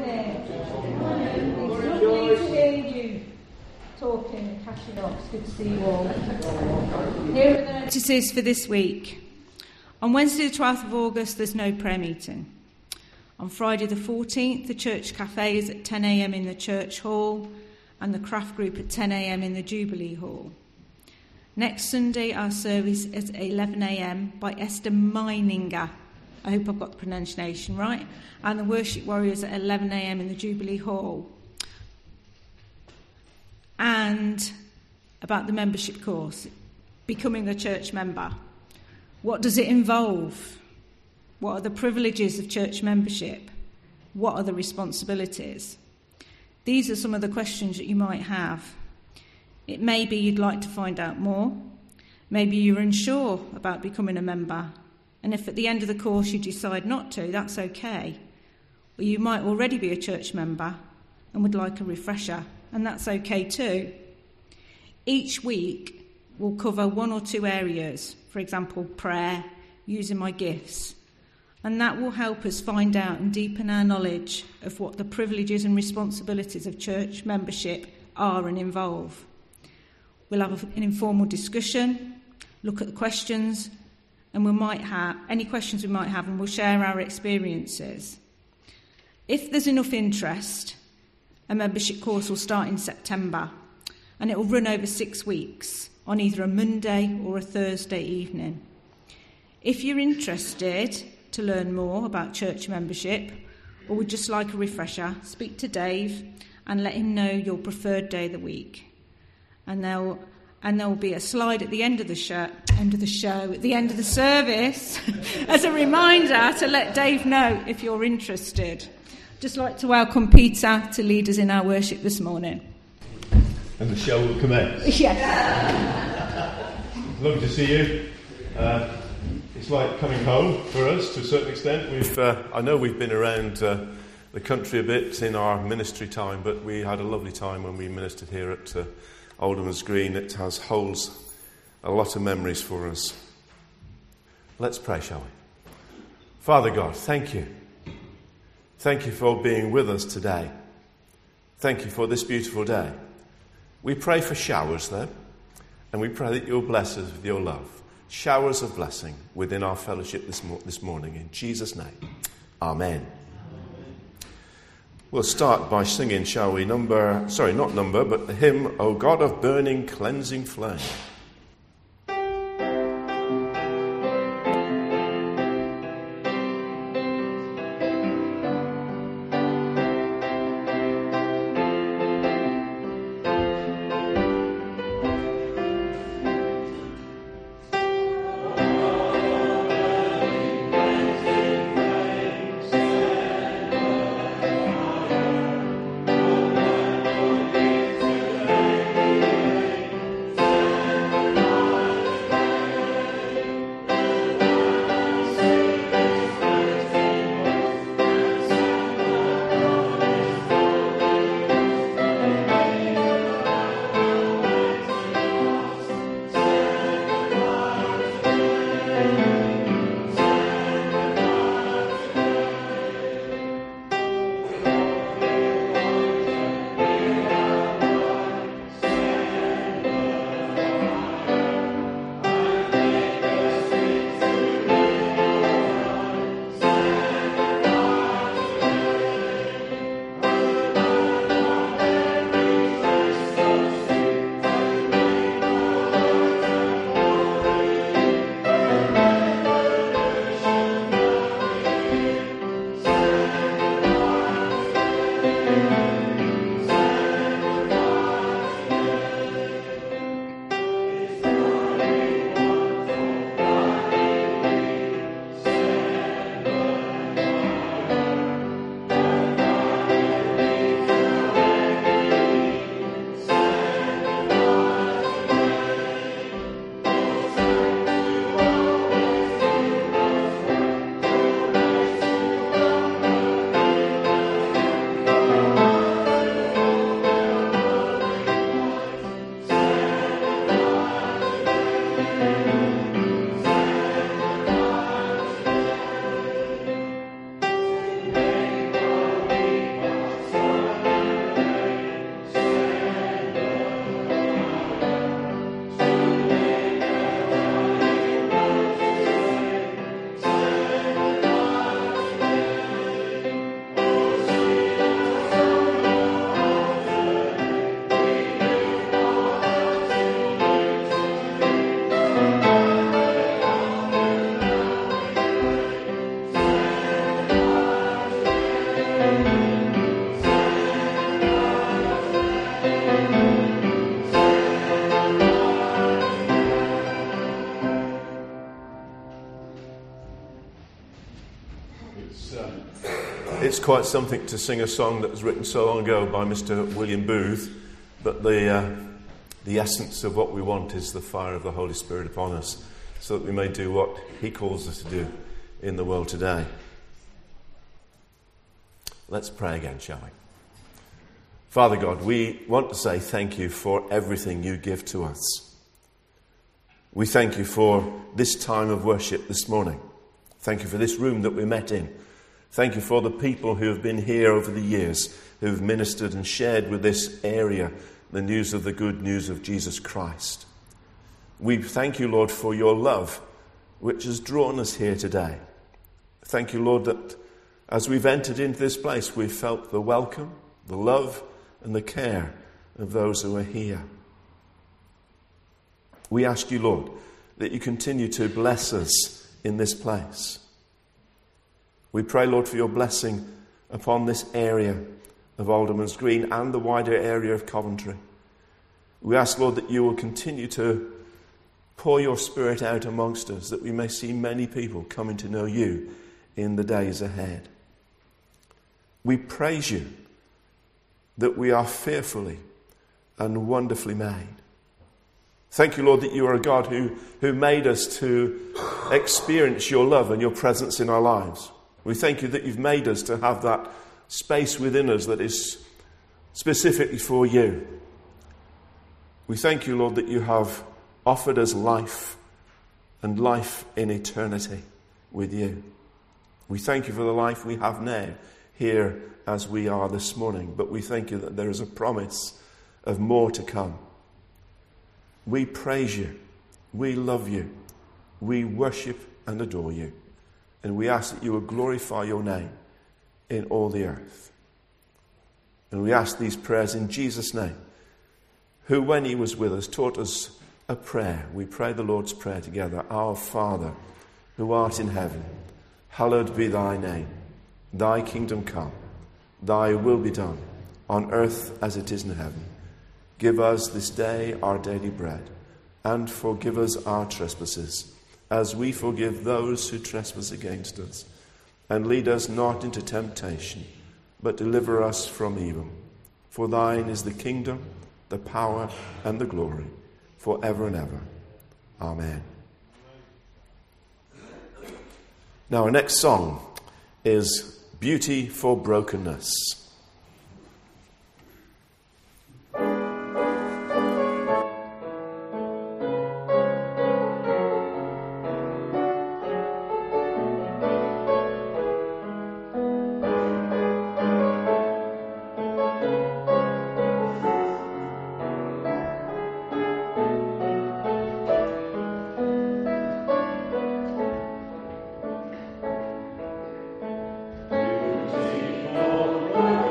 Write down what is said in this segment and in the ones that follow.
morning. It's lovely to hear you talking and catching up. It's good to see you all. Here are the notices for this week. On Wednesday the 12th of August there's no prayer meeting. On Friday the 14th the church cafe is at 10 a.m. in the church hall and the craft group at 10 a.m. in the Jubilee Hall. Next Sunday our service is at 11 a.m. by Esther Meininger. I hope I've got the pronunciation right. And the Worship Warriors at 11 a.m. in the Jubilee Hall. And about the membership course, becoming a church member. What does it involve? What are the privileges of church membership? What are the responsibilities? These are some of the questions that you might have. It may be you'd like to find out more. Maybe you're unsure about becoming a member. And if at the end of the course you decide not to, that's okay. Or you might already be a church member and would like a refresher, and that's okay too. Each week we'll cover one or two areas, for example, prayer, using my gifts, and that will help us find out and deepen our knowledge of what the privileges and responsibilities of church membership are and involve. We'll have an informal discussion, look at the questions, and we might have any questions we might have, and we'll share our experiences. If there's enough interest, a membership course will start in September, and it will run over 6 weeks on either a Monday or a Thursday evening. If you're interested to learn more about church membership, or would just like a refresher, speak to Dave and let him know your preferred day of the week. And there will be a slide at the end of the show, at the end of the service, as a reminder to let Dave know if you're interested. Just like to welcome Peter to lead us in our worship this morning. And the show will commence. Yes. Lovely to see you. It's like coming home for us to a certain extent. I know we've been around the country a bit in our ministry time, but we had a lovely time when we ministered here at Alderman's Green. It holds a lot of memories for us. Let's pray, shall we? Father God, thank you. Thank you for being with us today. Thank you for this beautiful day. We pray for showers, though, and we pray that you'll bless us with your love. Showers of blessing within our fellowship this morning. In Jesus' name, amen. We'll start by singing, shall we? The hymn, O God of Burning, Cleansing Flame. Amen. it's quite something to sing a song that was written so long ago by Mr. William Booth, but the essence of what we want is the fire of the Holy Spirit upon us, so that we may do what he calls us to do in the world today. Let's pray again, shall we? Father God, we want to say thank you for everything you give to us. We thank you for this time of worship this morning. Thank you for this room that we met in. Thank you for the people who have been here over the years, who have ministered and shared with this area the news of the good news of Jesus Christ. We thank you, Lord, for your love, which has drawn us here today. Thank you, Lord, that as we've entered into this place, we've felt the welcome, the love, and the care of those who are here. We ask you, Lord, that you continue to bless us in this place. We pray, Lord, for your blessing upon this area of Alderman's Green and the wider area of Coventry. We ask, Lord, that you will continue to pour your Spirit out amongst us, that we may see many people coming to know you in the days ahead. We praise you that we are fearfully and wonderfully made. Thank you, Lord, that you are a God who made us to experience your love and your presence in our lives. We thank you that you've made us to have that space within us that is specifically for you. We thank you, Lord, that you have offered us life and life in eternity with you. We thank you for the life we have now, here as we are this morning, but we thank you that there is a promise of more to come. We praise you, we love you, we worship and adore you, and we ask that you will glorify your name in all the earth. And we ask these prayers in Jesus' name, who, when he was with us, taught us a prayer. We pray the Lord's Prayer together. Our Father, who art in heaven, hallowed be thy name. Thy kingdom come, thy will be done, on earth as it is in heaven. Give us this day our daily bread, and forgive us our trespasses, as we forgive those who trespass against us. And lead us not into temptation, but deliver us from evil. For thine is the kingdom, the power, and the glory, forever and ever. Amen. Now, our next song is Beauty for Brokenness. For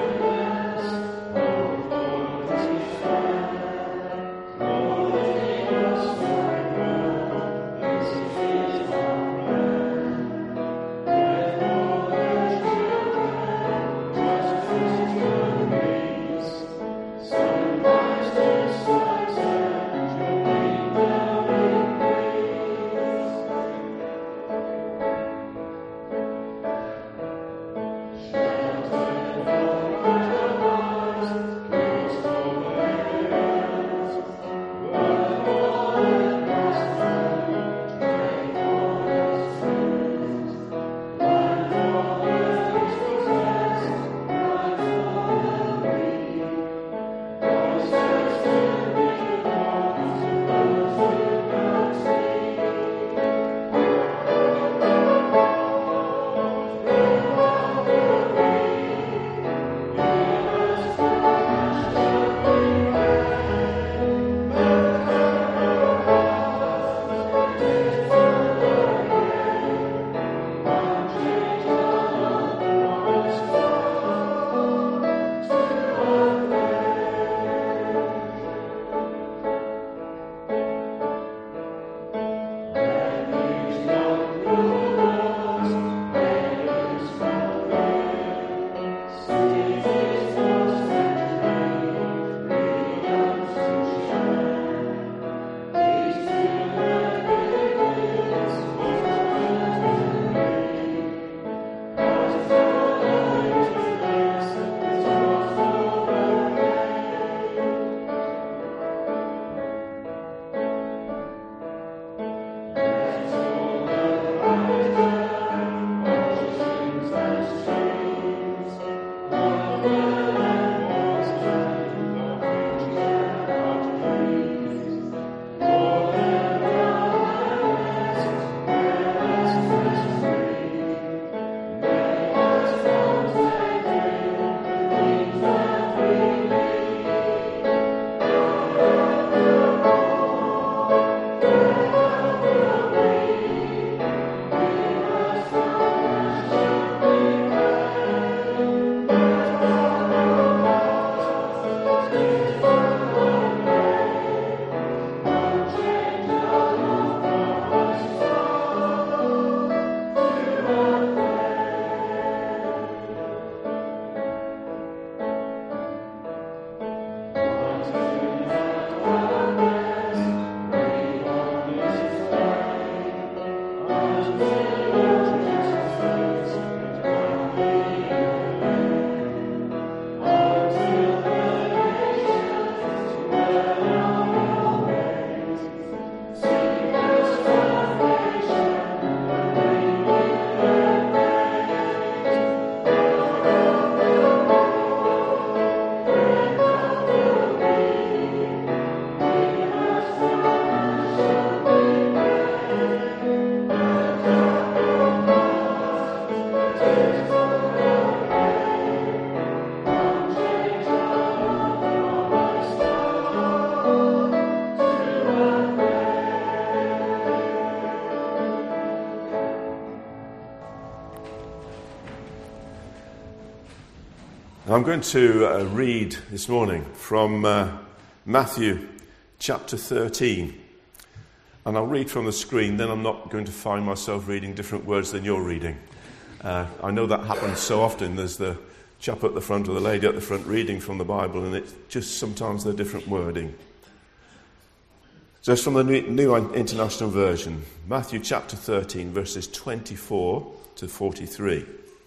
I'm going to read this morning from Matthew chapter 13. And I'll read from the screen, then I'm not going to find myself reading different words than you're reading. I know that happens so often. There's the chap at the front or the lady at the front reading from the Bible, and it's just sometimes they're different wording. So it's from the New International Version, Matthew chapter 13, verses 24 to 43.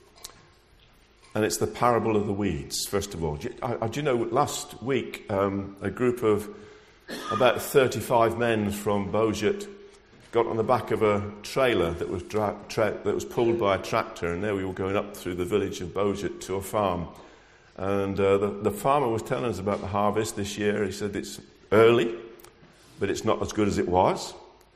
And it's the parable of the weeds, first of all. Do you know, last week, a group of about 35 men from Beaujeu got on the back of a trailer that was pulled by a tractor, and there we were going up through the village of Beaujeu to a farm. And the farmer was telling us about the harvest this year. He said it's early, but it's not as good as it was.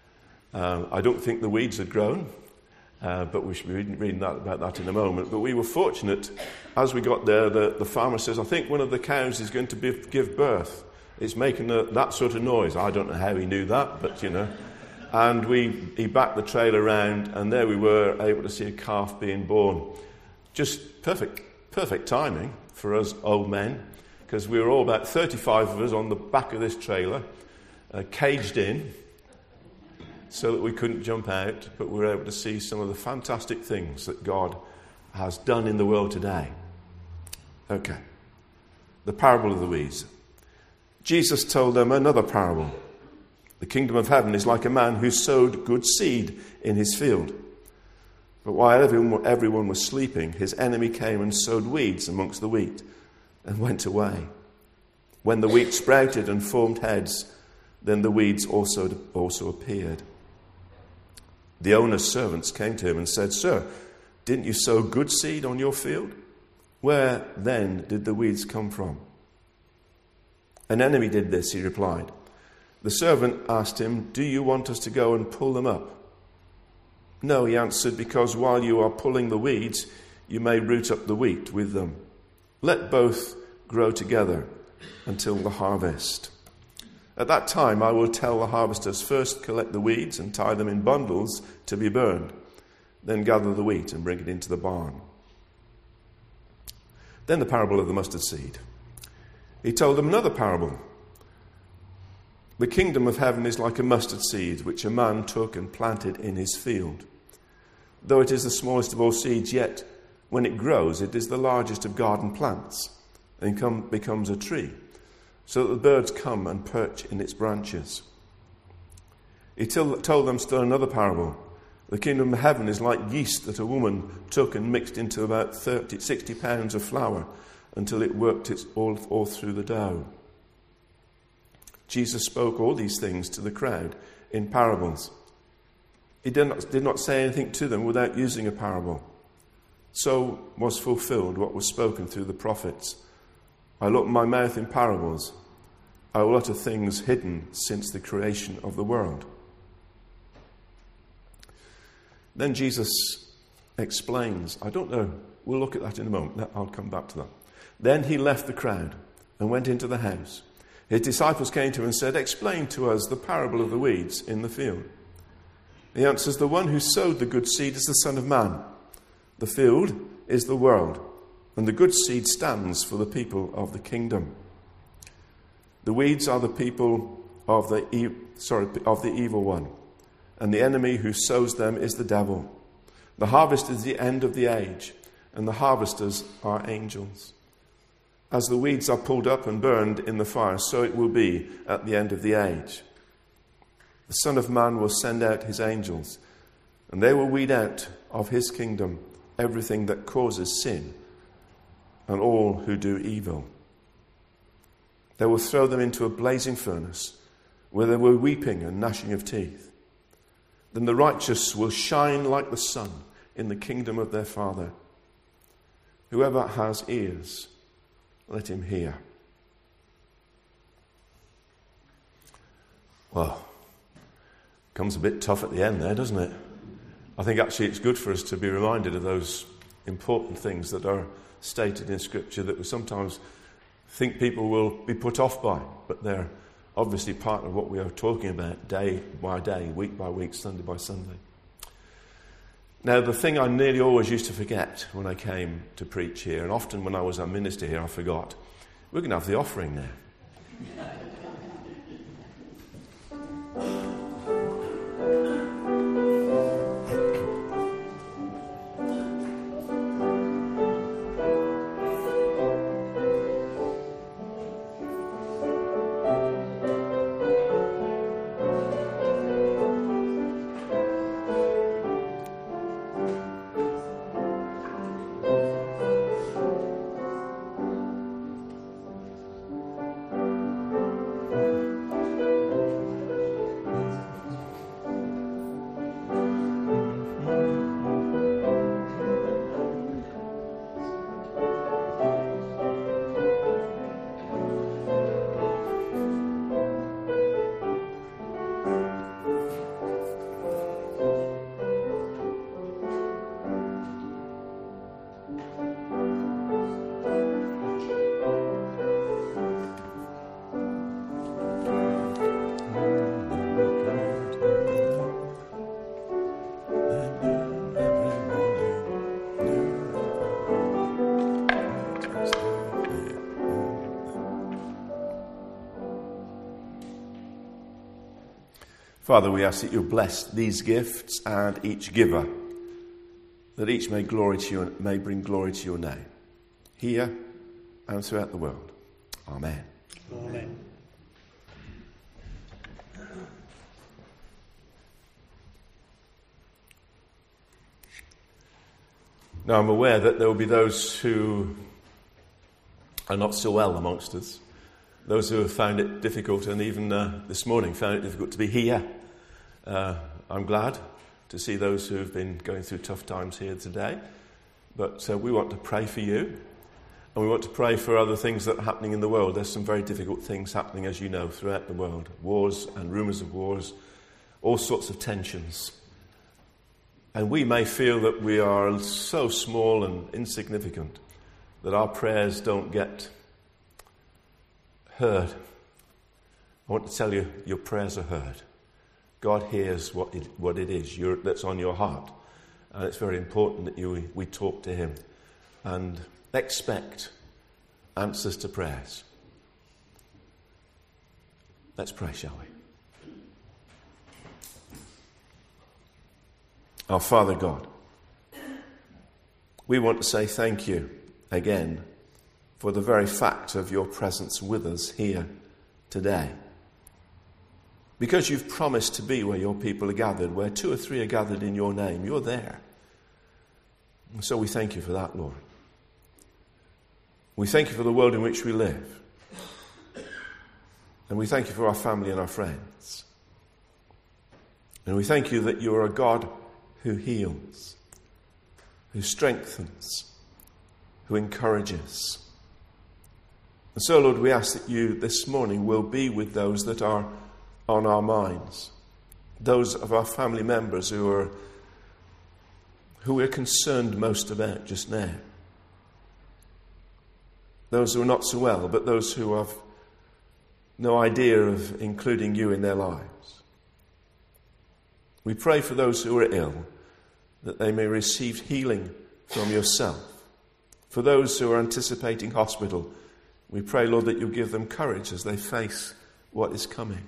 I don't think the weeds had grown. But we should be reading about that in a moment. But we were fortunate. As we got there, the farmer says, I think one of the cows is going to give birth. It's making that sort of noise. I don't know how he knew that, but, you know. And he backed the trailer around, and there we were, able to see a calf being born. Just perfect timing for us old men, because we were all about 35 of us on the back of this trailer, caged in, so that we couldn't jump out, but we were able to see some of the fantastic things that God has done in the world today. Okay. The parable of the weeds. Jesus told them another parable. The kingdom of heaven is like a man who sowed good seed in his field. But while everyone was sleeping, his enemy came and sowed weeds amongst the wheat and went away. When the wheat sprouted and formed heads, then the weeds also appeared. The owner's servants came to him and said, Sir, didn't you sow good seed on your field? Where then did the weeds come from? An enemy did this, he replied. The servant asked him, Do you want us to go and pull them up? No, he answered, because while you are pulling the weeds, you may root up the wheat with them. Let both grow together until the harvest. At that time, I will tell the harvesters, first collect the weeds and tie them in bundles to be burned. Then gather the wheat and bring it into the barn. Then the parable of the mustard seed. He told them another parable. The kingdom of heaven is like a mustard seed, which a man took and planted in his field. Though it is the smallest of all seeds, yet when it grows, it is the largest of garden plants and becomes a tree, so that the birds come and perch in its branches. He told them still another parable. The kingdom of heaven is like yeast that a woman took and mixed into about 60 pounds of flour until it worked its all through the dough. Jesus spoke all these things to the crowd in parables. He did not say anything to them without using a parable. So was fulfilled what was spoken through the prophets. I opened my mouth in parables. I will utter things hidden since the creation of the world. Then Jesus explains. I don't know. We'll look at that in a moment. I'll come back to that. Then he left the crowd and went into the house. His disciples came to him and said, Explain to us the parable of the weeds in the field. He answers, The one who sowed the good seed is the Son of Man. The field is the world, and the good seed stands for the people of the kingdom. The weeds are the people of the evil one, and the enemy who sows them is the devil. The harvest is the end of the age, and the harvesters are angels. As the weeds are pulled up and burned in the fire, so it will be at the end of the age. The Son of Man will send out his angels, and they will weed out of his kingdom everything that causes sin and all who do evil. They will throw them into a blazing furnace, where there will be weeping and gnashing of teeth. Then the righteous will shine like the sun in the kingdom of their Father. Whoever has ears, let him hear. Well, comes a bit tough at the end there, doesn't it? I think actually it's good for us to be reminded of those important things that are stated in Scripture that we sometimes think people will be put off by, but they're obviously part of what we are talking about day by day, week by week, Sunday by Sunday. Now, the thing I nearly always used to forget when I came to preach here, and often when I was a minister here, I forgot, we're going to have the offering now. Father, we ask that you bless these gifts and each giver, that each may bring glory to your name, here and throughout the world. Amen. Amen. Now, I'm aware that there will be those who are not so well amongst us, those who have found it difficult, and even this morning found it difficult to be here. I'm glad to see those who have been going through tough times here today. But we want to pray for you, and we want to pray for other things that are happening in the world. There's some very difficult things happening, as you know, throughout the world. Wars and rumours of wars, all sorts of tensions. And we may feel that we are so small and insignificant that our prayers don't get heard. I want to tell you, your prayers are heard. God hears what it is that's on your heart. And it's very important that we talk to him and expect answers to prayers. Let's pray, shall we? Our Father God, we want to say thank you again for the very fact of your presence with us here today. Because you've promised to be where your people are gathered, where 2 or 3 are gathered in your name, you're there. And so we thank you for that, Lord. We thank you for the world in which we live. And we thank you for our family and our friends. And we thank you that you are a God who heals, who strengthens, who encourages. And so, Lord, we ask that you this morning will be with those that are on our minds, those of our family members who we're concerned most about just now, those who are not so well, but those who have no idea of including you in their lives. We pray for those who are ill, that they may receive healing from yourself. For those who are anticipating hospital, we pray, Lord, that you'll give them courage as they face what is coming.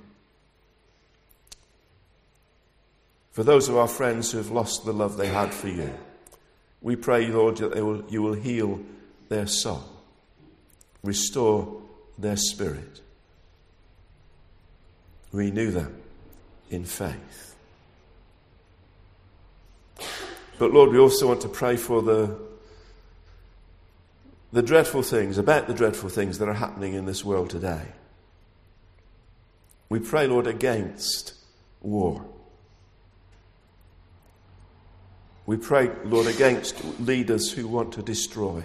For those of our friends who have lost the love they had for you, we pray, Lord, that you will heal their soul, restore their spirit, renew them in faith. But Lord, we also want to pray for the dreadful things, about the dreadful things that are happening in this world today. We pray, Lord, against war. We pray, Lord, against leaders who want to destroy.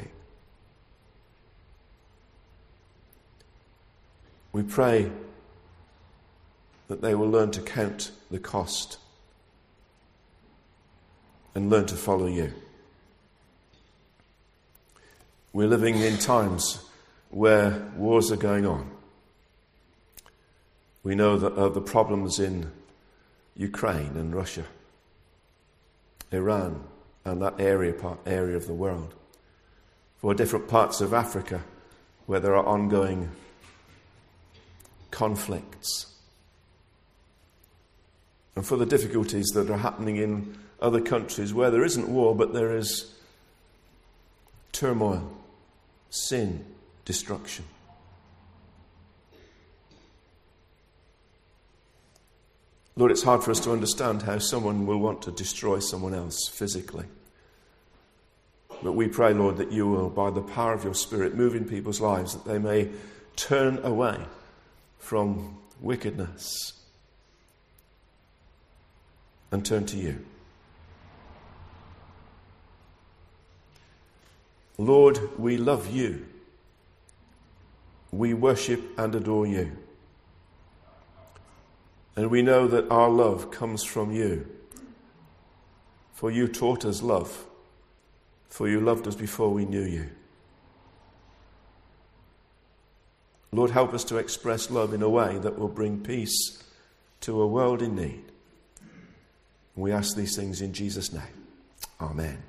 We pray that they will learn to count the cost and learn to follow you. We're living in times where wars are going on. We know that of the problems in Ukraine and Russia, Iran, and that area of the world. For different parts of Africa where there are ongoing conflicts. And for the difficulties that are happening in other countries where there isn't war, but there is turmoil, sin, destruction. Lord, it's hard for us to understand how someone will want to destroy someone else physically. But we pray, Lord, that you will, by the power of your Spirit, move in people's lives, that they may turn away from wickedness and turn to you. Lord, we love you. We worship and adore you. And we know that our love comes from you. For you taught us love. For you loved us before we knew you. Lord, help us to express love in a way that will bring peace to a world in need. We ask these things in Jesus' name. Amen.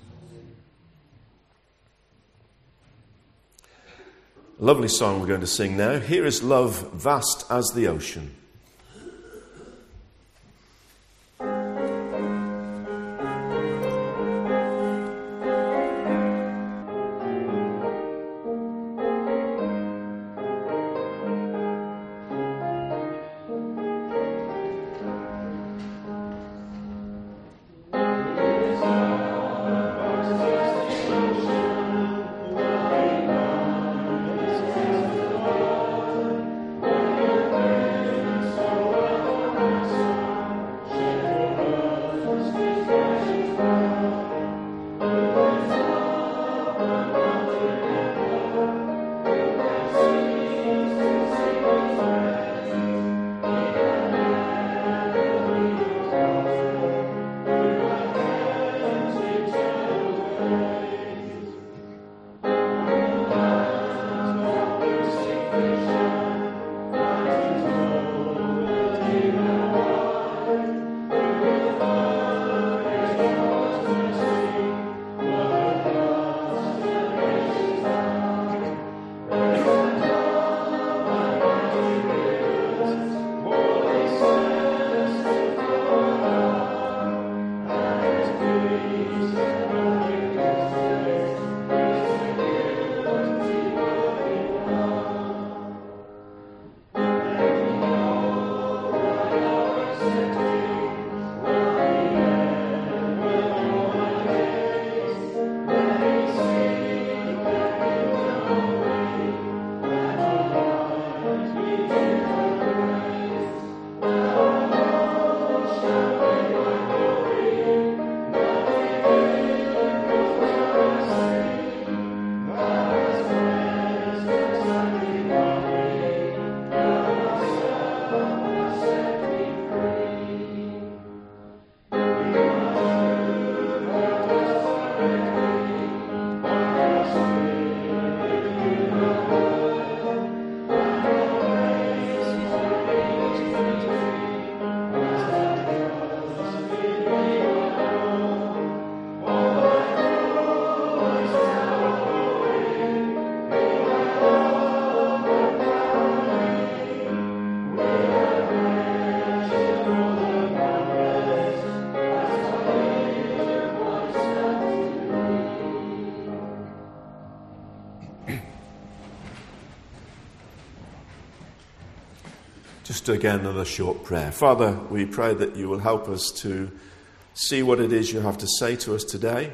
A lovely song we're going to sing now. Here is Love Vast as the Ocean. Just again, another short prayer. Father, we pray that you will help us to see what it is you have to say to us today,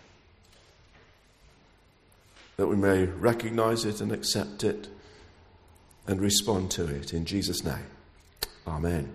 that we may recognize it and accept it and respond to it. In Jesus' name, amen.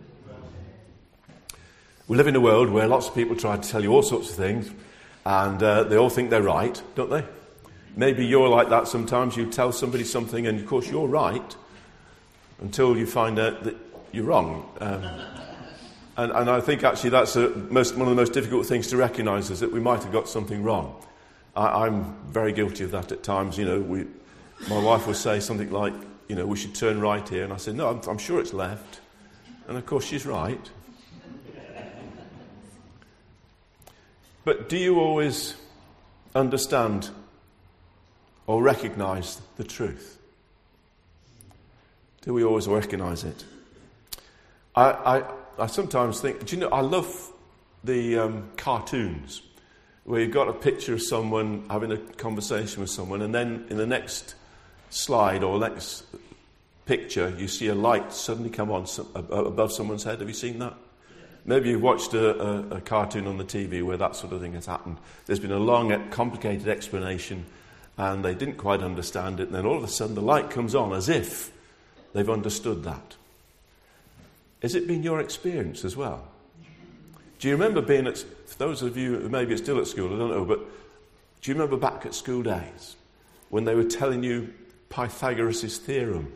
We live in a world where lots of people try to tell you all sorts of things, and they all think they're right, don't they? Maybe you're like that sometimes. You tell somebody something, and of course you're right, until you find out that you're wrong. And I think actually that's one of the most difficult things to recognise, is that we might have got something wrong. I'm very guilty of that at times. You know, my wife will say something like, you know, we should turn right here. And I said, no, I'm sure it's left. And of course she's right. But do you always understand or recognise the truth? Do we always recognise it? I sometimes think, do you know, I love the cartoons where you've got a picture of someone having a conversation with someone, and then in the next slide or next picture you see a light suddenly come on above someone's head. Have you seen that? Maybe you've watched a cartoon on the TV where that sort of thing has happened. There's been a long, complicated explanation and they didn't quite understand it, and then all of a sudden the light comes on as if they've understood that. Has it been your experience as well? Do you remember being at, for those of you who maybe are still at school, I don't know, but do you remember back at school days when they were telling you Pythagoras' theorem?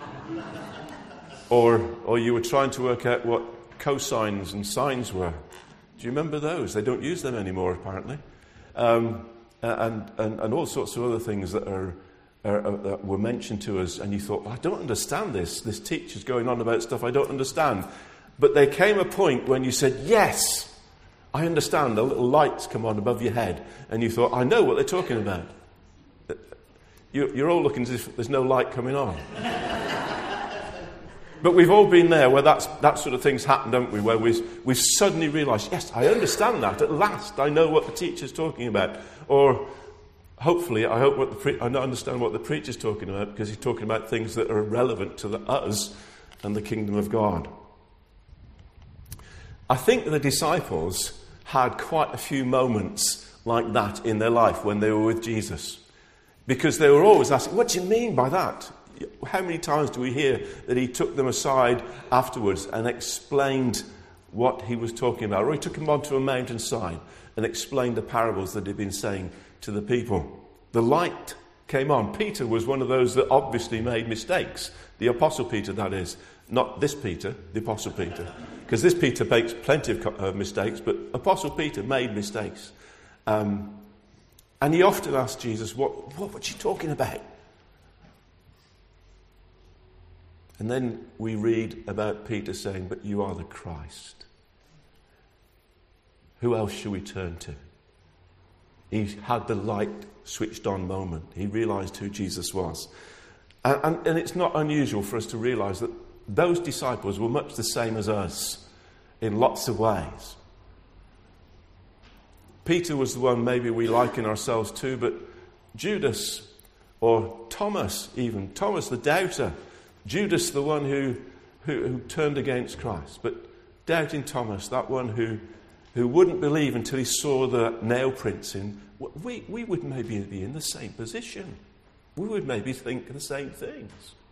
Or you were trying to work out what cosines and sines were? Do you remember those? They don't use them anymore, apparently. And all sorts of other things that were mentioned to us, and you thought, well, I don't understand this. This teacher's going on about stuff I don't understand. But there came a point when you said, yes, I understand. The little lights come on above your head, and you thought, I know what they're talking about. You're all looking as if there's no light coming on. But we've all been there where that sort of thing's happened, haven't we? Where we've suddenly realised, yes, I understand that. At last, I know what the teacher's talking about. Or hopefully, I understand what the preacher's talking about, because he's talking about things that are relevant to us and the kingdom of God. I think the disciples had quite a few moments like that in their life when they were with Jesus, because they were always asking, what do you mean by that? How many times do we hear that he took them aside afterwards and explained what he was talking about? Or he took them onto a mountainside and explained the parables that he'd been saying to the people. The light came on. Peter was one of those that obviously made mistakes. The Apostle Peter, that is. Not this Peter, the Apostle Peter. Because this Peter makes plenty of mistakes, but Apostle Peter made mistakes. And he often asked Jesus, what was you talking about? And then we read about Peter saying, but you are the Christ. Who else shall we turn to? He had the light switched on moment. He realised who Jesus was. And it's not unusual for us to realise that those disciples were much the same as us in lots of ways. Peter was the one maybe we liken ourselves to, but Judas, or Thomas even, Thomas the doubter, Judas the one who turned against Christ, but doubting Thomas, that one who wouldn't believe until he saw the nail prints in, we would maybe be in the same position. We would maybe think the same things.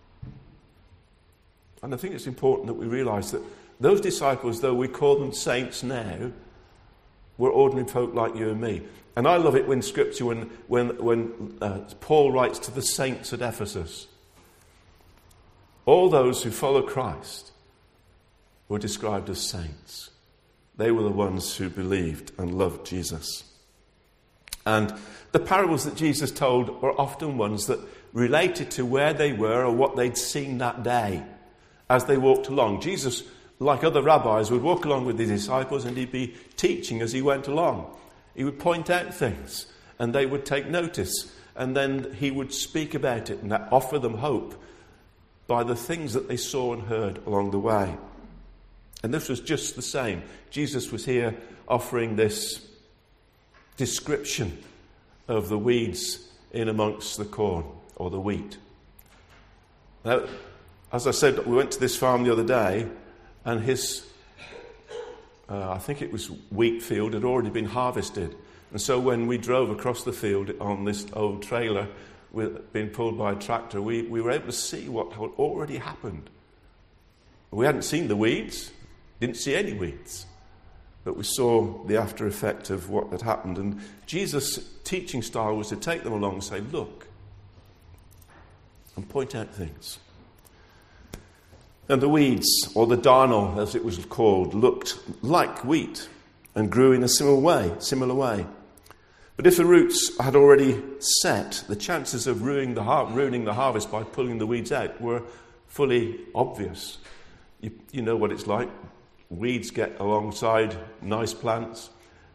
And I think it's important that we realise that those disciples, though we call them saints now, were ordinary folk like you and me. And I love it when Scripture, when Paul writes to the saints at Ephesus, all those who follow Christ were described as saints. They were the ones who believed and loved Jesus. And the parables that Jesus told were often ones that related to where they were or what they'd seen that day as they walked along. Jesus, like other rabbis, would walk along with his disciples and he'd be teaching as he went along. He would point out things and they would take notice, and then he would speak about it and offer them hope by the things that they saw and heard along the way. And this was just the same. Jesus was here offering this description of the weeds in amongst the corn or the wheat. Now, as I said, we went to this farm the other day, and his, I think it was wheat field, had already been harvested. And so when we drove across the field on this old trailer being pulled by a tractor, we were able to see what had already happened. We hadn't seen the weeds, didn't see any weeds, but we saw the after effect of what had happened. And Jesus' teaching style was to take them along and say, look, and point out things. And the weeds, or the darnel as it was called, looked like wheat and grew in a similar way. But if the roots had already set, the chances of ruining the harvest by pulling the weeds out were fully obvious. You know what it's like. Weeds get alongside nice plants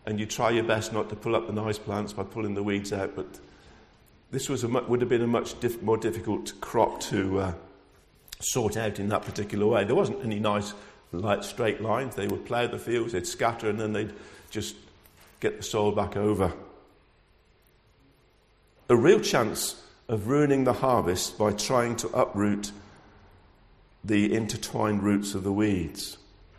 and you try your best not to pull up the nice plants by pulling the weeds out, but this would have been a much more difficult crop to sort out in that particular way. There wasn't any nice straight lines. They would plough the fields, they'd scatter, and then they'd just get the soil back over. A real chance of ruining the harvest by trying to uproot the intertwined roots of the weeds.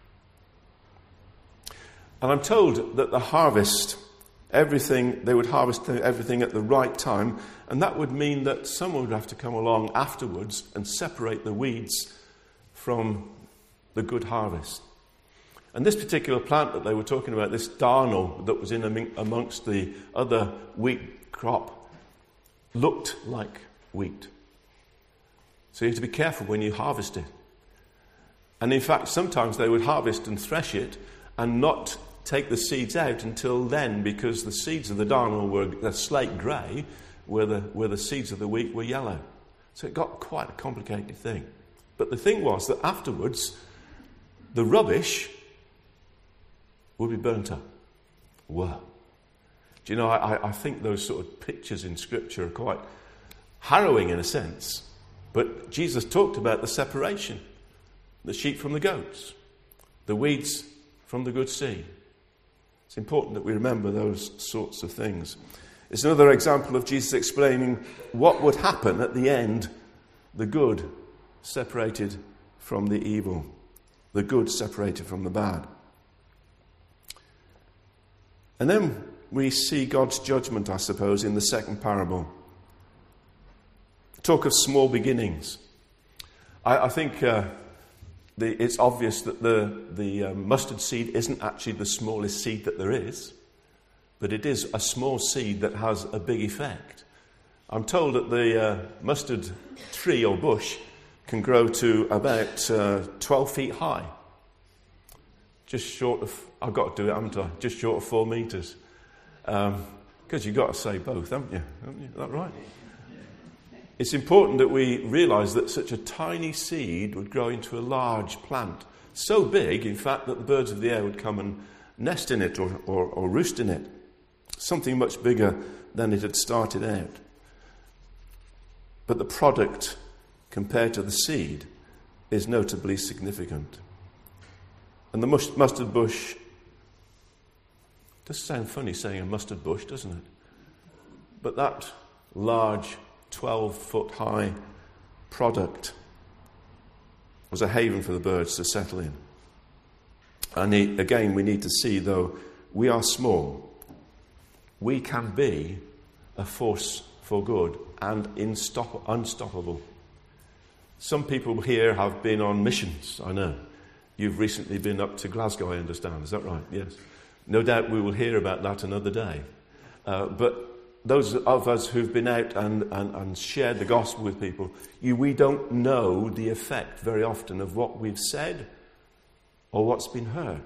And I'm told that the harvest, they would harvest everything at the right time, and that would mean that someone would have to come along afterwards and separate the weeds from the good harvest. And this particular plant that they were talking about, this darnel that was in amongst the other wheat crop, looked like wheat. So you have to be careful when you harvest it. And in fact, sometimes they would harvest and thresh it and not take the seeds out until then, because the seeds of the darnel were slate grey, where the seeds of the wheat were yellow. So it got quite a complicated thing. But the thing was that afterwards, the rubbish would be burnt up. Wow. Do you know, I think those sort of pictures in Scripture are quite harrowing in a sense. But Jesus talked about the separation. The sheep from the goats. The weeds from the good seed. It's important that we remember those sorts of things. It's another example of Jesus explaining what would happen at the end. The good separated from the evil. The good separated from the bad. And then we see God's judgment, I suppose, in the second parable. Talk of small beginnings. I think it's obvious that the mustard seed isn't actually the smallest seed that there is, but it is a small seed that has a big effect. I'm told that the mustard tree or bush can grow to about 12 feet high. Just short of, I've got to do it, haven't I? Just short of 4 metres. Because you've got to say both, haven't you? Is that right? It's important that we realise that such a tiny seed would grow into a large plant. So big, in fact, that the birds of the air would come and nest in it or roost in it. Something much bigger than it had started out. But the product, compared to the seed, is notably significant. And the mustard bush, does sound funny saying a mustard bush, doesn't it? But that large 12-foot high product was a haven for the birds to settle in. And again, we need to see, though we are small, we can be a force for good and unstoppable. Some people here have been on missions, I know. You've recently been up to Glasgow, I understand. Is that right? Yes. No doubt we will hear about that another day. But those of us who've been out and shared the gospel with people, we don't know the effect very often of what we've said or what's been heard.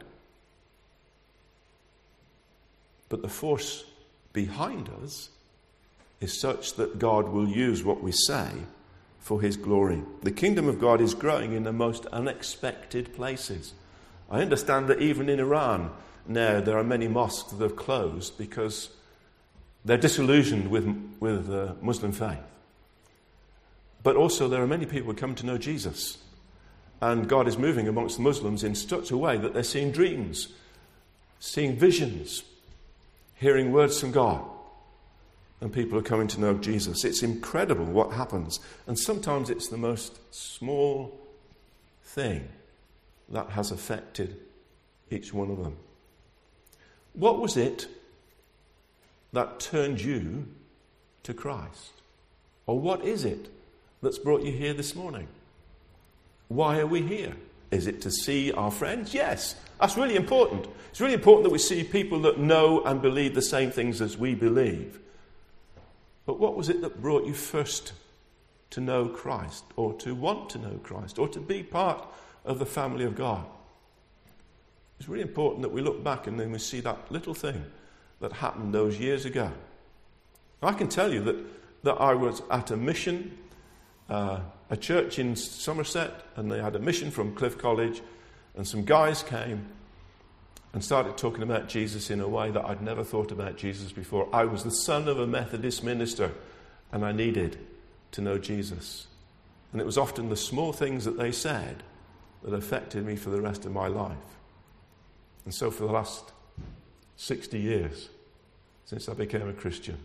But the force behind us is such that God will use what we say for his glory. The kingdom of God is growing in the most unexpected places. I understand that even in Iran now there are many mosques that have closed because they're disillusioned with Muslim faith. But also there are many people who come to know Jesus. And God is moving amongst the Muslims in such a way that they're seeing dreams, seeing visions, hearing words from God. And people are coming to know Jesus. It's incredible what happens. And sometimes it's the most small thing that has affected each one of them. What was it that turned you to Christ? Or what is it that's brought you here this morning? Why are we here? Is it to see our friends? Yes, that's really important. It's really important that we see people that know and believe the same things as we believe. But what was it that brought you first to know Christ, or to want to know Christ, or to be part of the family of God? It's really important that we look back and then we see that little thing that happened those years ago. I can tell you that I was at a mission, a church in Somerset, and they had a mission from Cliff College, and some guys came, and started talking about Jesus in a way that I'd never thought about Jesus before. I was the son of a Methodist minister, and I needed to know Jesus. And it was often the small things that they said that affected me for the rest of my life. And so for the last 60 years, since I became a Christian,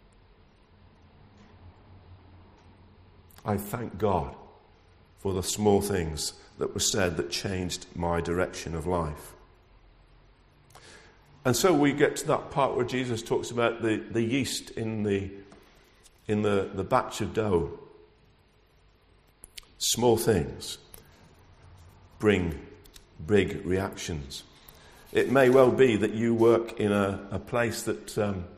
I thank God for the small things that were said that changed my direction of life. And so we get to that part where Jesus talks about the yeast in the batch of dough. Small things bring big reactions. It may well be that you work in a place that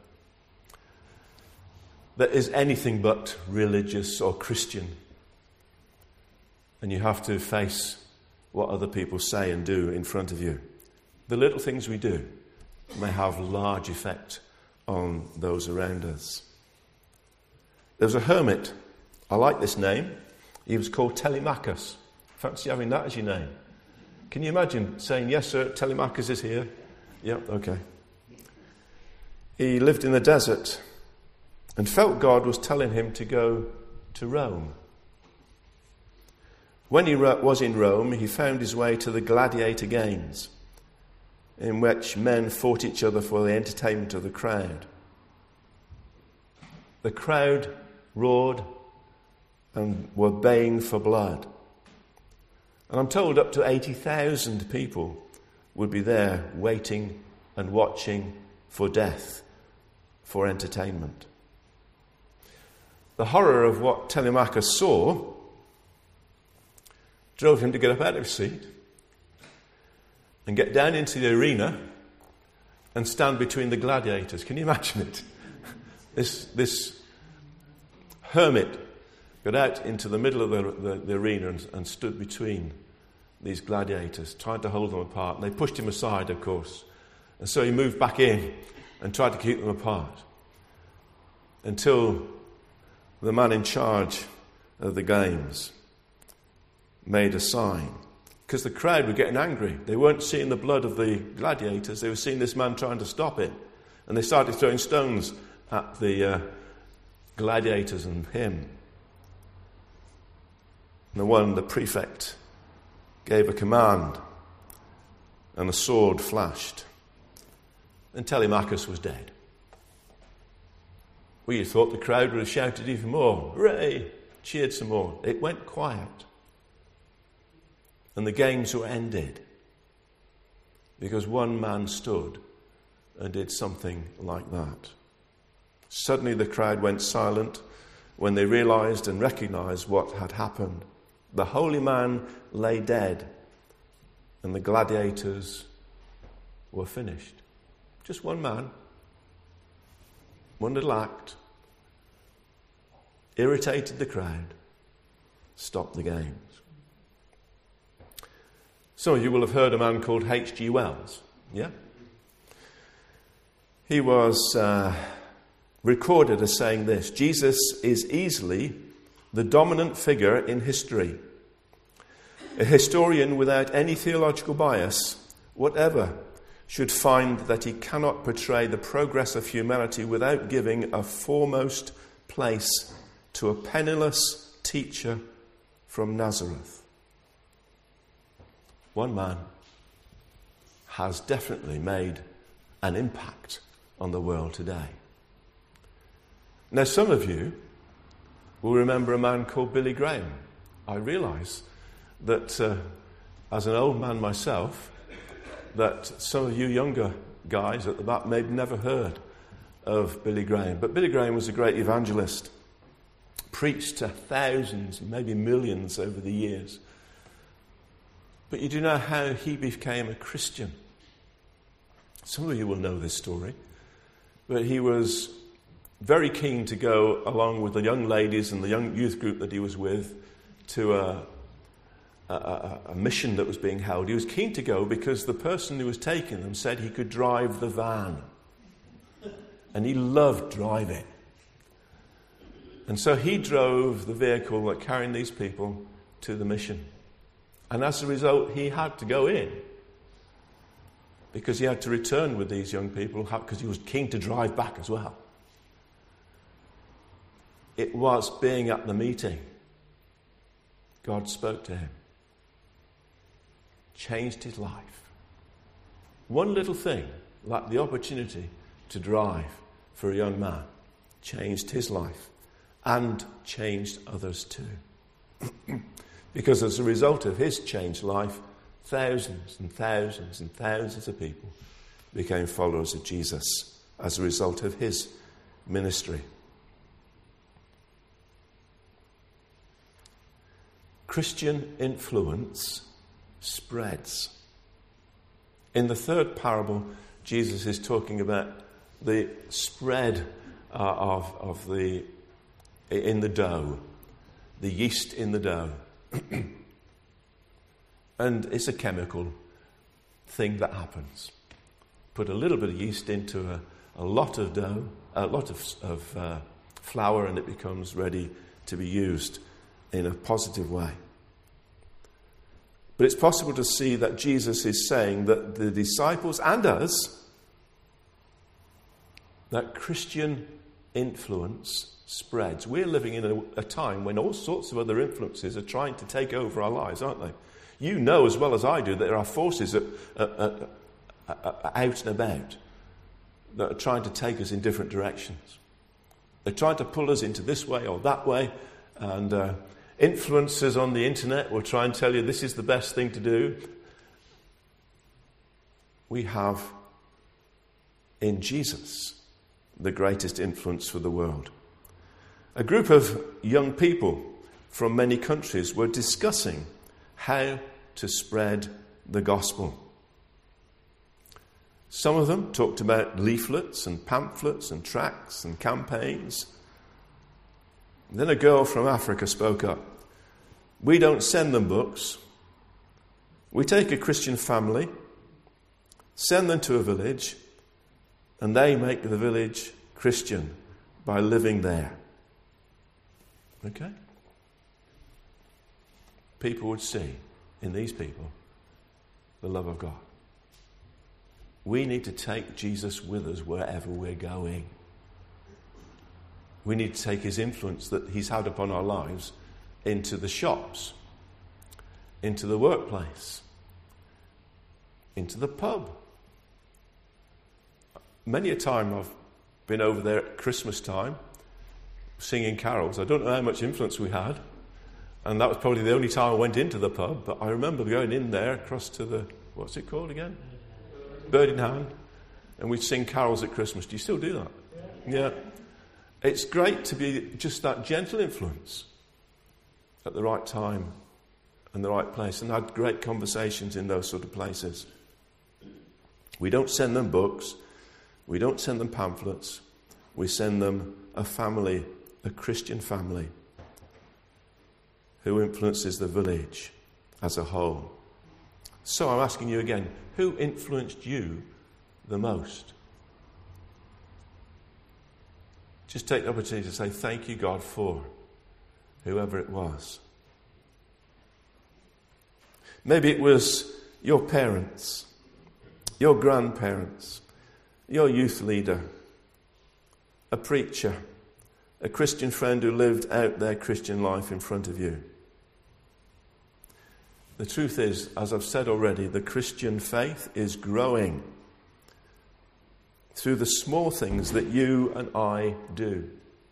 is anything but religious or Christian, and you have to face what other people say and do in front of you. The little things we do may have large effect on those around us. There was a hermit. I like this name. He was called Telemachus. Fancy having that as your name? Can you imagine saying, "Yes, sir, Telemachus is here"? Yep, okay. He lived in the desert and felt God was telling him to go to Rome. When he was in Rome, he found his way to the gladiator games, in which men fought each other for the entertainment of the crowd. The crowd roared and were baying for blood. And I'm told up to 80,000 people would be there waiting and watching for death, for entertainment. The horror of what Telemachus saw drove him to get up out of his seat and get down into the arena and stand between the gladiators. Can you imagine it? This hermit got out into the middle of the arena and stood between these gladiators, tried to hold them apart. And they pushed him aside, of course. And so he moved back in and tried to keep them apart until the man in charge of the games made a sign. Because the crowd were getting angry. They weren't seeing the blood of the gladiators. They were seeing this man trying to stop it. And they started throwing stones at the gladiators and him. And the prefect, gave a command, and a sword flashed. And Telemachus was dead. Well, you thought the crowd would have shouted even more. Hooray! Cheered some more. It went quiet. And the games were ended because one man stood and did something like that. Suddenly the crowd went silent when they realized and recognized what had happened. The holy man lay dead, and the gladiators were finished. Just one man, one little act, irritated the crowd, stopped the games. Some of you will have heard a man called H.G. Wells, yeah? He was recorded as saying this: Jesus is easily the dominant figure in history. A historian without any theological bias, whatever, should find that he cannot portray the progress of humanity without giving a foremost place to a penniless teacher from Nazareth. One man has definitely made an impact on the world today. Now, some of you will remember a man called Billy Graham. I realise that as an old man myself, that some of you younger guys at the back may have never heard of Billy Graham. But Billy Graham was a great evangelist, preached to thousands, maybe millions over the years. But you do know how he became a Christian. Some of you will know this story. But he was very keen to go along with the young ladies and the young youth group that he was with to a mission that was being held. He was keen to go because the person who was taking them said he could drive the van. And he loved driving. And so he drove the vehicle that carried these people to the mission. And as a result, he had to go in. because he had to return with these young people because he was keen to drive back as well. It was being at the meeting. God spoke to him. Changed his life. One little thing, like the opportunity to drive for a young man, changed his life and changed others too. Because as a result of his changed life, thousands and thousands and thousands of people became followers of Jesus as a result of his ministry. Christian influence spreads. In the third parable, Jesus is talking about the spread in the dough, the yeast in the dough. And it's a chemical thing that happens. Put a little bit of yeast into a lot of dough, a lot of flour, and it becomes ready to be used in a positive way. But it's possible to see that Jesus is saying that the disciples and us, that Christian influence spreads. We're living in a time when all sorts of other influences are trying to take over our lives, aren't they? You know as well as I do that there are forces out and about that are trying to take us in different directions. They're trying to pull us into this way or that way, and influencers on the internet will try and tell you this is the best thing to do. We have in Jesus the greatest influence for the world. A group of young people from many countries were discussing how to spread the gospel. Some of them talked about leaflets and pamphlets and tracts and campaigns. And then a girl from Africa spoke up. We don't send them books. We take a Christian family, send them to a village, and they make the village Christian by living there. Okay? People would see in these people the love of God. We need to take Jesus with us wherever we're going. We need to take his influence that he's had upon our lives into the shops, into the workplace, into the pub. Many a time I've been over there at Christmas time singing carols. I don't know how much influence we had, and that was probably the only time I went into the pub, but I remember going in there across to the, what's it called again? Bird in Hand, and we'd sing carols at Christmas. Do you still do that? Yeah. It's great to be just that gentle influence at the right time and the right place, and had great conversations in those sort of places. We don't send them books. We don't send them pamphlets. We send them a family, a Christian family, who influences the village as a whole. So I'm asking you again, who influenced you the most? Just take the opportunity to say thank you, God, for whoever it was. Maybe it was your parents, your grandparents, your youth leader, a preacher, a Christian friend who lived out their Christian life in front of you. The truth is, as I've said already, the Christian faith is growing through the small things that you and I do.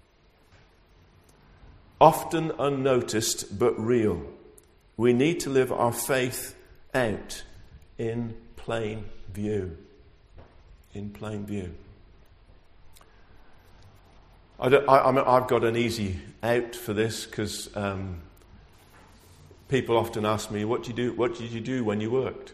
Often unnoticed but real. We need to live our faith out in plain view. In plain view. I've got an easy out for this because people often ask me, "What did you do when you worked?"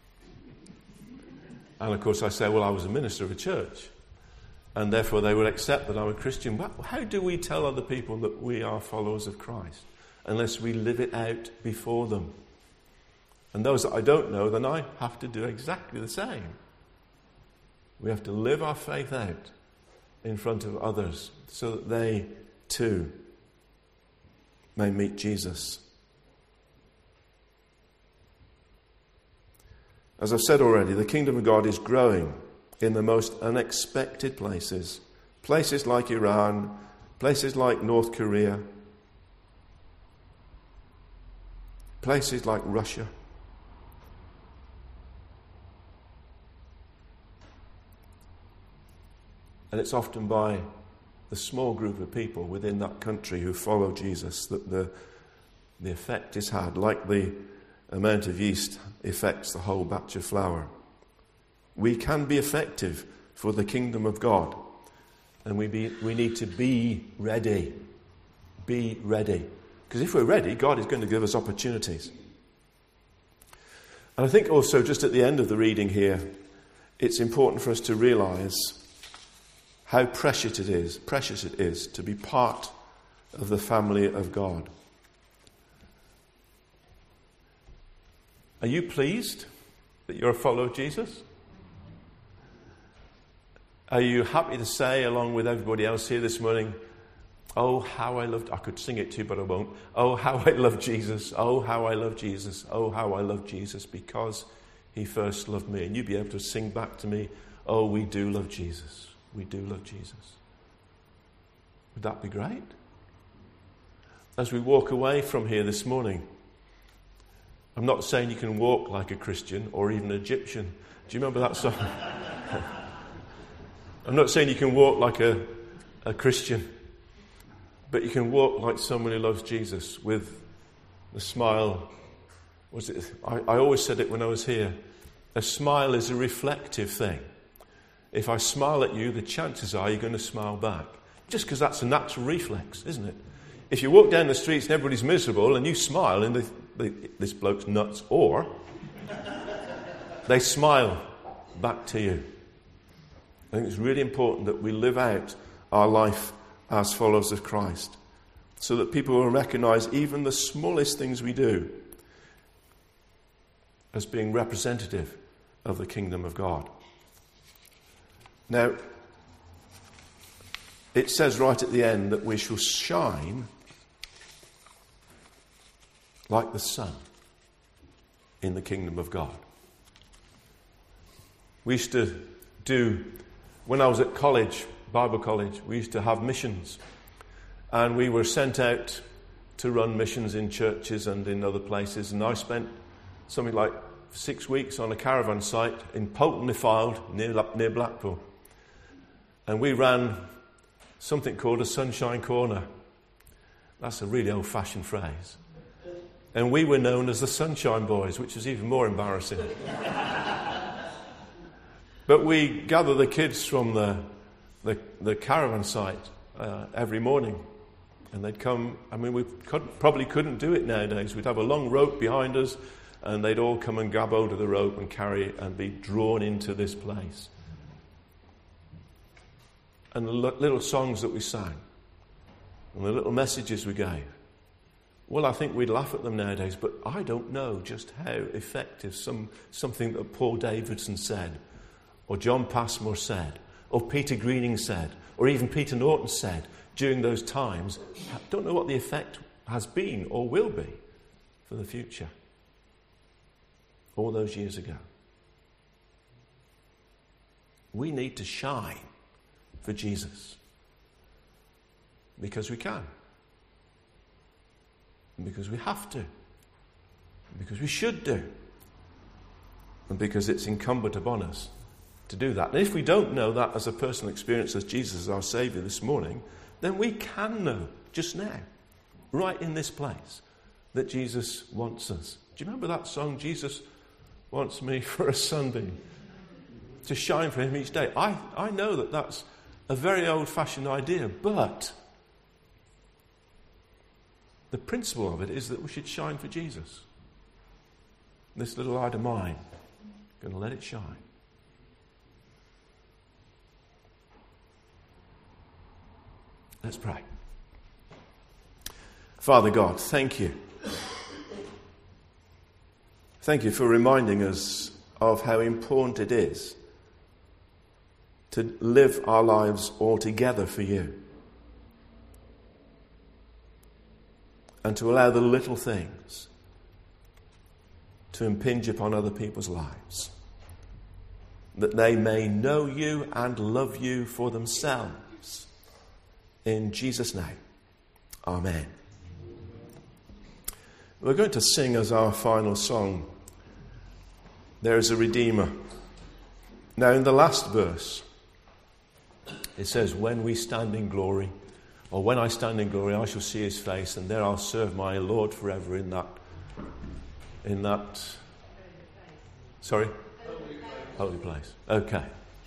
And of course I say, "Well, I was a minister of a church," and therefore they would accept that I'm a Christian. But how do we tell other people that we are followers of Christ unless we live it out before them? And those that I don't know, then I have to do exactly the same. We have to live our faith out in front of others so that they too may meet Jesus. As I've said already, the kingdom of God is growing in the most unexpected places. Places like Iran, places like North Korea, places like Russia. And it's often by the small group of people within that country who follow Jesus that the effect is had, like the amount of yeast affects the whole batch of flour. We can be effective for the kingdom of God, and we need to be ready. Be ready. Because if we're ready, God is going to give us opportunities. And I think also, just at the end of the reading here, it's important for us to realise how precious it is to be part of the family of God. Are you pleased that you're a follower of Jesus? Are you happy to say, along with everybody else here this morning, oh, how I loved, I could sing it to you, but I won't. Oh, how I love Jesus. Oh, how I love Jesus. Oh, how I love Jesus because he first loved me. And you'd be able to sing back to me, oh, we do love Jesus. We do love Jesus. Would that be great? As we walk away from here this morning, I'm not saying you can walk like a Christian or even an Egyptian. Do you remember that song? I'm not saying you can walk like a Christian, but you can walk like someone who loves Jesus with the smile. I always said it when I was here. A smile is a reflective thing. If I smile at you, the chances are you're going to smile back. Just because that's a natural reflex, isn't it? If you walk down the streets and everybody's miserable and you smile and this bloke's nuts, or they smile back to you. I think it's really important that we live out our life as followers of Christ so that people will recognise even the smallest things we do as being representative of the kingdom of God. Now, it says right at the end that we shall shine like the sun in the kingdom of God. We used to do, when I was at college, Bible college, we used to have missions. And we were sent out to run missions in churches and in other places. And I spent something like 6 weeks on a caravan site in Poulton-y-Fylde near Blackpool. And we ran something called a sunshine corner. That's a really old-fashioned phrase. And we were known as the Sunshine Boys, which was even more embarrassing. But we gather the kids from the caravan site every morning. And they'd come. I mean, we probably couldn't do it nowadays. We'd have a long rope behind us, and they'd all come and grab hold of the rope and carry and be drawn into this place. And the little songs that we sang, and the little messages we gave. Well, I think we'd laugh at them nowadays, but I don't know just how effective something that Paul Davidson said, or John Passmore said, or Peter Greening said, or even Peter Norton said during those times. I don't know what the effect has been or will be for the future. All those years ago. We need to shine for Jesus. Because we can. And because we have to. And because we should do. And because it's incumbent upon us to do that. And if we don't know that as a personal experience as Jesus as our Saviour this morning, then we can know just now, right in this place, that Jesus wants us. Do you remember that song, Jesus wants me for a sunbeam to shine for him each day? I know that that's a very old-fashioned idea, but the principle of it is that we should shine for Jesus. This little light of mine, I'm going to let it shine. Let's pray. Father God, thank you. Thank you for reminding us of how important it is to live our lives all together for you. And to allow the little things to impinge upon other people's lives, that they may know you and love you for themselves. In Jesus' name, amen. We're going to sing as our final song, "There is a Redeemer." Now, in the last verse, it says, when we stand in glory, or when I stand in glory, I shall see his face, and there I'll serve my Lord forever in that holy place. Okay.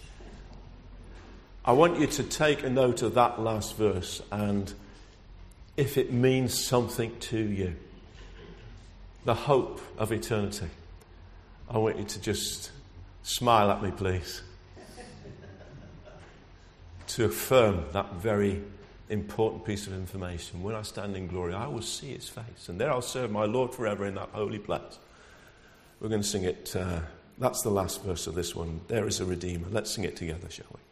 I want you to take a note of that last verse, and if it means something to you, the hope of eternity, I want you to just smile at me, please, to affirm that very important piece of information. When I stand in glory, I will see his face, and there I'll serve my Lord forever in that holy place. We're going to sing it. That's the last verse of this one. There is a Redeemer. Let's sing it together, shall we?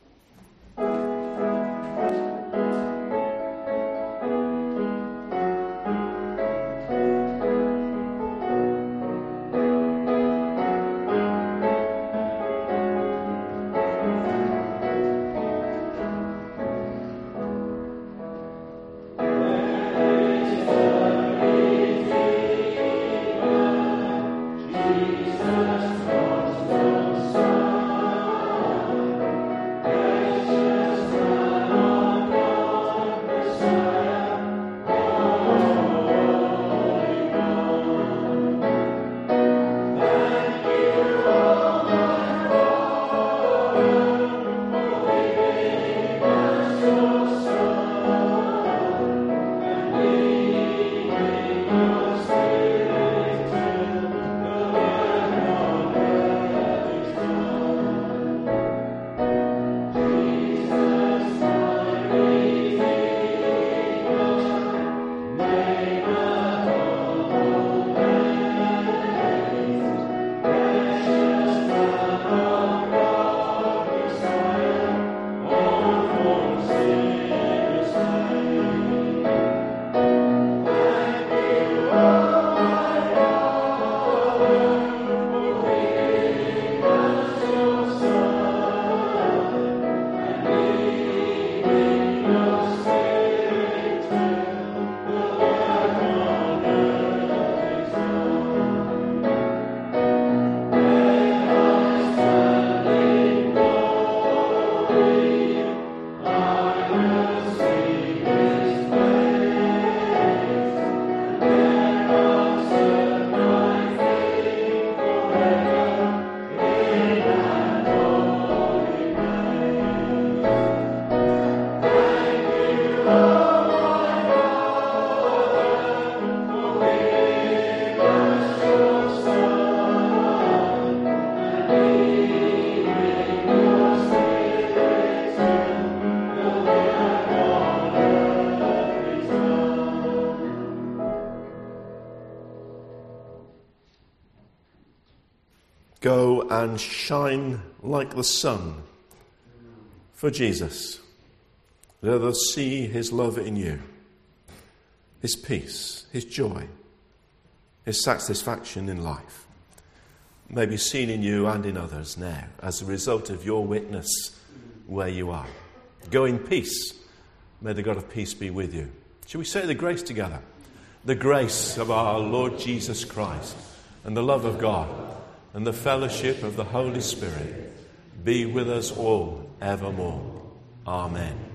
Go and shine like the sun for Jesus. Let us see his love in you, his peace, his joy, his satisfaction in life may be seen in you and in others now as a result of your witness where you are. Go in peace. May the God of peace be with you. Shall we say the grace together? The grace of our Lord Jesus Christ and the love of God and the fellowship of the Holy Spirit be with us all evermore. Amen.